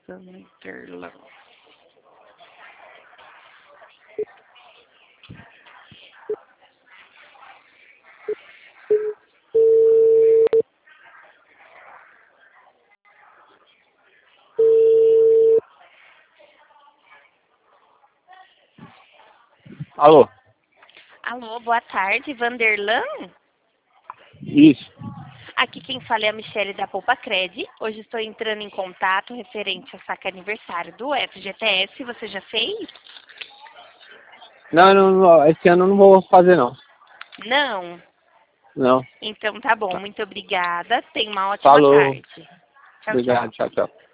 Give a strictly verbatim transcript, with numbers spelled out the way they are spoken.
Vanderlan. Alô? Alô, boa tarde, Vanderlan? Isso. Aqui quem fala é a Michele da Poupa Cred. Hoje estou entrando em contato referente ao saque aniversário do F G T S. Você já fez? Não, não, não, esse ano eu não vou fazer, não. Não? Não. Então tá bom, muito obrigada. Tenha uma ótima Falou. tarde. Tchau, tchau. Obrigado, tchau, tchau.